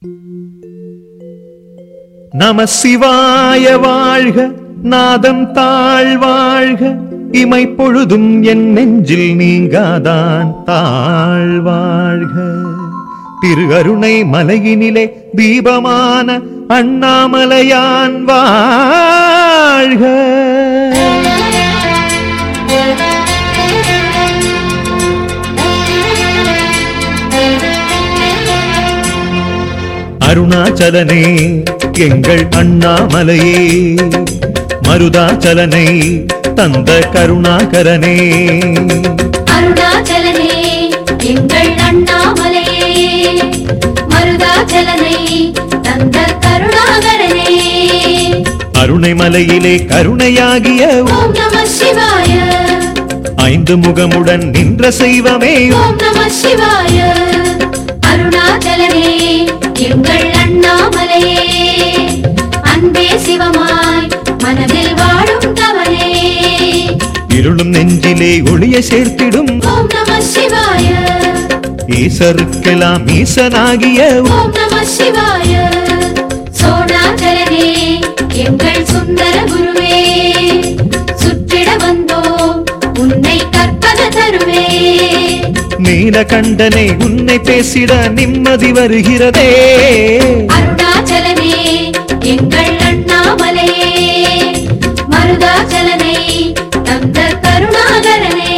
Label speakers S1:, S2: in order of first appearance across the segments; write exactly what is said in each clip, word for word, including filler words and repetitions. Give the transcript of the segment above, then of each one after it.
S1: நம சிவாய வாழ்க, நாதம் தாழ்வாழ்க, இமை பொழுதும் என் நெஞ்சில் நீங்காதான் தாழ்வாழ்க. திரு அருணை மலையினிலே தீபமான அண்ணாமலையான் வாழ்க. அருணாச்சலனே எங்கள் அண்ணாமலையே, மருதாச்சலனை தந்த கருணாகரனே.
S2: அருணாச்சலனே எங்கள் அண்ணாமலையே, மருதாச்சலனை தந்த கருணாகரனே.
S1: அருணை மலையிலே கருணையாகிய
S2: ஓம் நம சிவாய,
S1: ஐந்து முகமுடன் நின்ற செய்வமே
S2: ஓம் நம சிவாய. அருணாச்சலனே எங்கள் அண்ணாமலையே, அன்பே சிவமாய் மனதில் வாழும் தவனே.
S1: இருளும் நெஞ்சிலே ஒளியை சேர்த்திடும்
S2: ஓம் நம சிவாய,
S1: ஈசருக்கெல்லாம் ஈசனாகிய
S2: ஓம் நம சிவாய. சோணாச்சலனே எங்கள் சுந்தர குருவே, சுற்றிட வந்தோம் உன்னை கற்பன தருவே.
S1: நீலகண்டனே உன்னை பேசிட நிம்மதி வருகிறதே.
S2: அருணாச்சலனே எங்கள் அண்ணாமலையே, மருதாச்சலனை தந்த கருணாகரனே.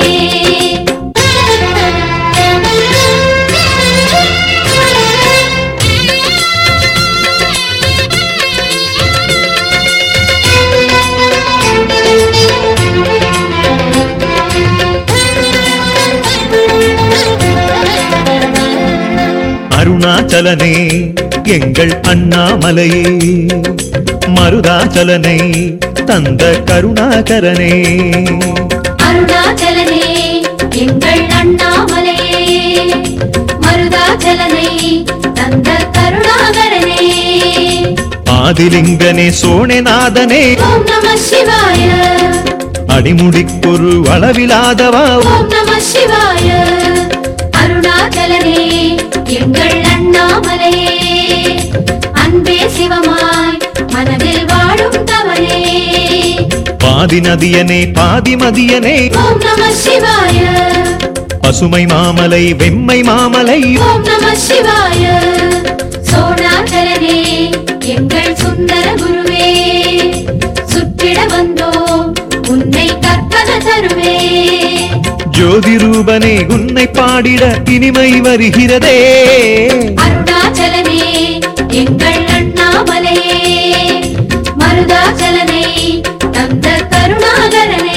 S1: அருணாச்சலனே எங்கள் அண்ணாமலையே, மருதாச்சலனை தந்த கருணாகரனே.
S2: அருணாச்சலனே எங்கள் அண்ணாமலையே, மருதாச்சலனை தந்த கருணாகரனே.
S1: ஆதிலிங்கனே சோணநாதனே,
S2: ஓம் நம சிவாய,
S1: அடிமுடிக்கொரு அளவிலாதவா.
S2: ஓம் நம சிவாய. அருணாச்சலனே எங்கள் அண்ணாமலையே, அன்பே சிவமாய் மனதில் வாழும் தவனே.
S1: பாதி நதியனே பாதிமதியனே,
S2: ஓம் நம சிவாய,
S1: பசுமை மாமலை வெம்மை மாமலை.
S2: ஓம் நம சிவாய. சோணாச்சலனே எங்கள் சுந்தர குருவே, சுற்றிட வந்தோம் உன்னை கற்பன தருவே.
S1: ஜோதி ரூபனே உன்னை பாடிட இனிமை வருகிறதே.
S2: அருணாச்சலனே எங்கள் அண்ணாமலையே, மருதாச்சலனை தந்த கருணாகரனே.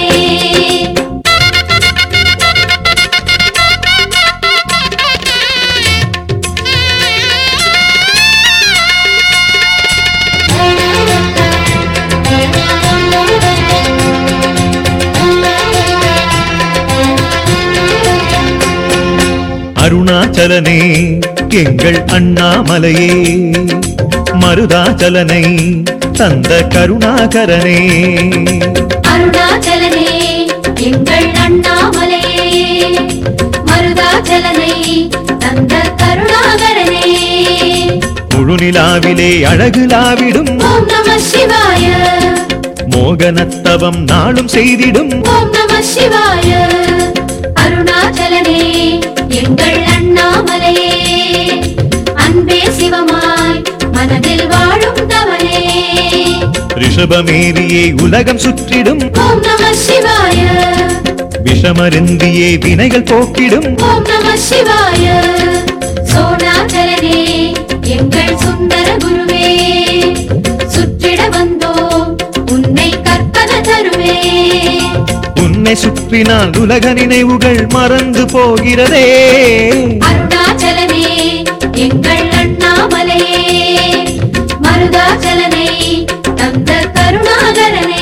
S1: அருணாச்சலனே எங்கள் அண்ணாமலையே, மருதாச்சலனை தந்த கருணாகரனே.
S2: அருணாச்சலனே எங்கள் அண்ணாமலையே, மருதாச்சலனை தந்த கருணாகரனே.
S1: முழுநிலாவிலே அழகுலாவிடும்
S2: ஓம் நம சிவாய,
S1: மோகனத்தவம் நாளும் செய்திடும்
S2: ஓம் நம சிவாய. அருணாச்சலனே எங்கள் அண்ணாமலையே, அன்பே சிவமாய் மனதில் வாழும் தவனே.
S1: ரிஷபமேரியே உலகம் சுற்றிடும்
S2: ஓம் நம சிவாய,
S1: விஷமருந்தியே வினைகள் போக்கிடும்
S2: ஓம் நம சிவாய. சோணாச்சலனே எங்கள் சுந்தர குருவே, சுற்றிட வந்தோம் உன்னை கற்பன தருவே.
S1: உன்னை சுற்றினால் உலக நினைவுகள் மறந்து போகிறதே.
S2: அருணாச்சலனே எங்கள் அண்ணாமலையே, மருதாச்சலனை தந்த கருணாகரனே.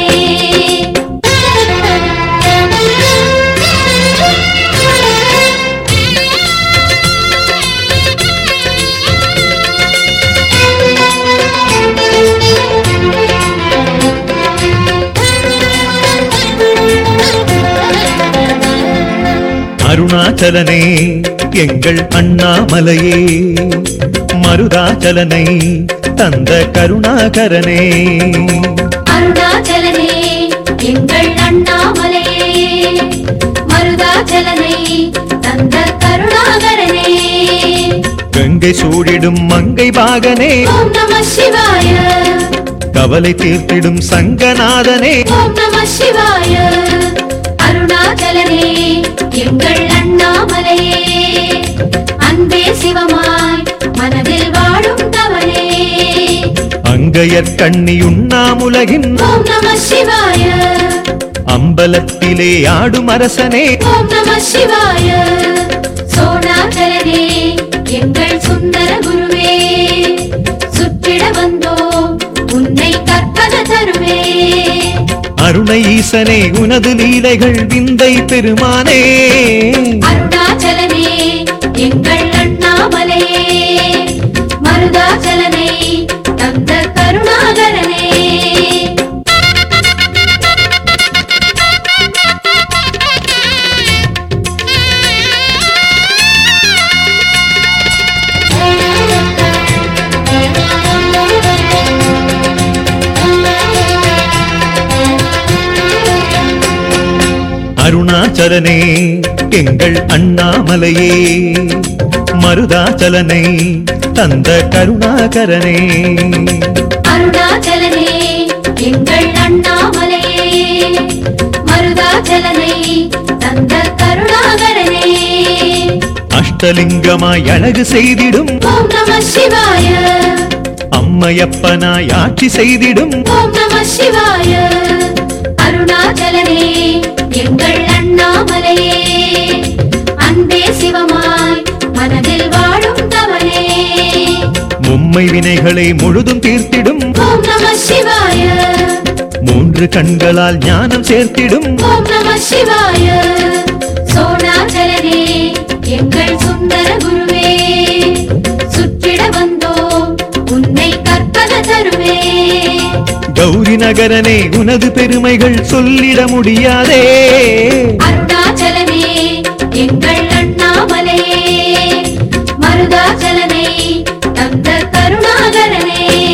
S1: அருணாச்சலனே எங்கள் அண்ணாமலையே, மருதாச்சலனை தந்த கருணாகரனே.
S2: அருணாச்சலனே எங்கள் அண்ணாமலையே, மருதாச்சலனை தந்த கருணாகரனே.
S1: கங்கை சூடிடும் மங்கை பாகனே,
S2: ஓம் நம சிவாய.
S1: கவலை தீர்த்திடும் சங்கநாதனே,
S2: ஓம் நம சிவாய. அருணாச்சலனே எங்கள் அண்ணாமலையே, அன்பே சிவமாய் மனதில் வாழும் தவனே.
S1: அங்கையற் கண்ணி உண்ணாமுலகின்
S2: ஓம் நம சிவாய.
S1: அம்பலத்திலே ஆடும் அரசனே,
S2: ஓம் நம சிவாய. சோணாச்சலனே எங்கள் சுந்தர குருவே, சுற்றிட வந்தோம் உன்னை கற்பன தருவே.
S1: அருணை ஈசனே உனது லீலைகள் விந்தை பெருமானே.
S2: அருணாச்சலனே எங்கள் அண்ணாமலையே, மருதாச்சலனை தந்த கருணாகரனே.
S1: அருணாச்சலனே எங்கள் அண்ணாமலையே, மருதாச்சலனை தந்த கருணாகரனே.
S2: அருணாச்சலனே எங்கள் அண்ணாமலையே, மருதாச்சலனை தந்த கருணாகரனே.
S1: அஷ்டலிங்கமாய் அழகு செய்திடும்
S2: ஓம் நம சிவாய.
S1: அம்மையப்பனாய் ஆட்சி செய்திடும்
S2: ஓம் நம சிவாய. அருணாச்சலனே எங்கள் அண்ணாமலையே, அன்பே சிவமாய் மனதில் வாழும் தவனே.
S1: மும்மை வினைகளை முழுதும் தீர்த்திடும்
S2: ஓம் நம சிவாய.
S1: மூன்று கண்களால் ஞானம் சேர்த்திடும்
S2: ஓம் நம சிவாய. சோணாச்சலனே எங்கள் சுந்தர குருவே, சுற்றிட வந்தோம் உன்னை கற்பன தருவே.
S1: கௌரி நகரனே உனது பெருமைகள் சொல்லிட முடியாதே.
S2: அருணாச்சலனே எங்கள் அண்ணாமலையே, மருதாச்சலனை தந்த கருணாகரனே.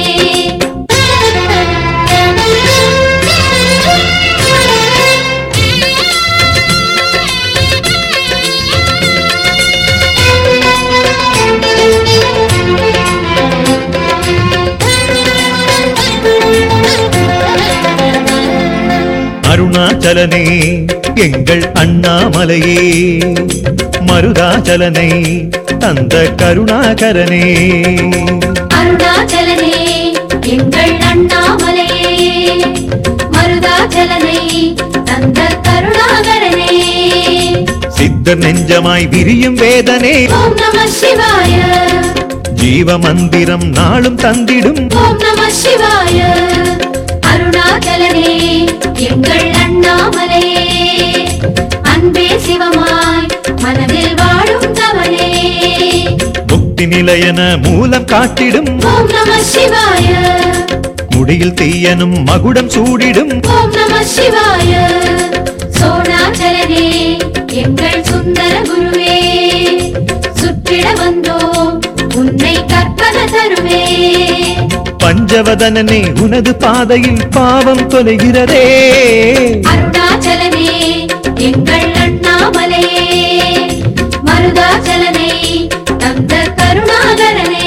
S1: அருணாச்சலனே எங்கள் அண்ணாமலையே, மருதாச்சலனை தந்த கருணாகரனே.
S2: அருணாச்சலனே எங்கள் அண்ணாமலையே, மருதாச்சலனை தந்த கருணாகரனே.
S1: சித்தர் நெஞ்சமாய் விரியும் வேதனே,
S2: ஓம் நம சிவாய.
S1: ஜீவ மந்திரம் நாளும் தந்திடும்
S2: ஓம் நம சிவாய. அருணாச்சலனே எங்கள் அண்ணாமலையே, அன்பே சிவமாய் மனதில் வாழும் தவனே.
S1: முக்தி நிலையன மூலம் காட்டிடும்
S2: ஓம் நம சிவாய.
S1: முடியில் தீயனும் மகுடம் சூடிடும்
S2: ஓம் நம சிவாய. சோணாச்சலனே எங்கள் சுந்தர குருவே, சுற்றிட வந்தோம் உன்னை கற்பன தருவே.
S1: பஞ்சவதனனே உனது பாதையில் பாவம் தொலைகிறதே.
S2: அருணாச்சலனே எங்கள் அண்ணாமலையே, மருதாச்சலனை தந்த கருணாகரனே.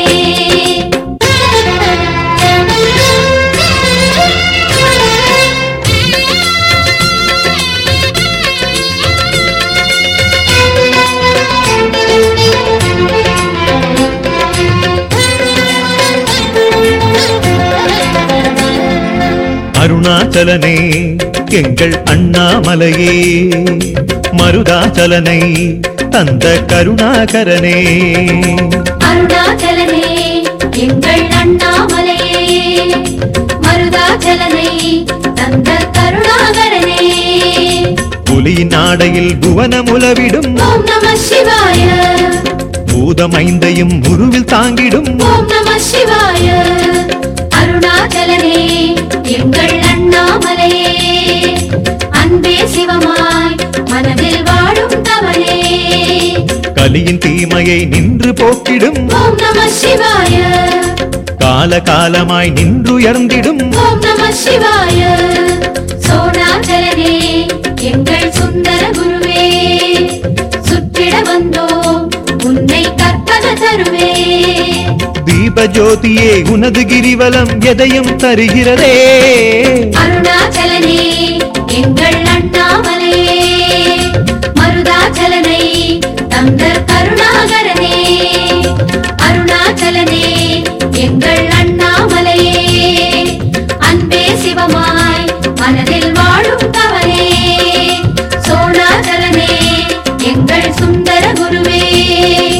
S1: அருணாச்சலனே எங்கள் அண்ணாமலையே, மருதாச்சலனை தந்த கருணாகரனே.
S2: அருணாச்சலனே எங்கள் அண்ணாமலையே, மருதாச்சலனை தந்த கருணாகரனே.
S1: புலியின் ஆடையில் புவனமுலவிடும்
S2: ஓம் நம சிவாய.
S1: பூதமைந்தையும் உருவில் தாங்கிடும்
S2: ஓம் நம சிவாய. அருணாச்சலனே எங்கள் அண்ணாமலையே, அன்பே சிவமாய் மனதில் வாழும் தவனே.
S1: கலியின் தீமையை நின்று போக்கிடும்
S2: ஓம் நம சிவாய
S1: கால காலமாய் நின்றுயர்ந்திடும்
S2: ஓம் நம சிவாய சோணாச்சலனே எங்கள் சுந்தர குருவே சுற்றிட வந்தோம் உன்னை கற்பன தருவே
S1: தீப ஜோதியே உனது கிரிவலம் எதையும் தருகிறதே
S2: அருணாச்சலனே எங்கள் அண்ணாமலையே மருதாச்சலனை தந்த கருணாகரனே அருணாச்சலனே எங்கள் அண்ணாமலையே அன்பே சிவமாய் மனதில் வாழும் கவனே சோணாச்சலனே எங்கள் சுந்தர குருவே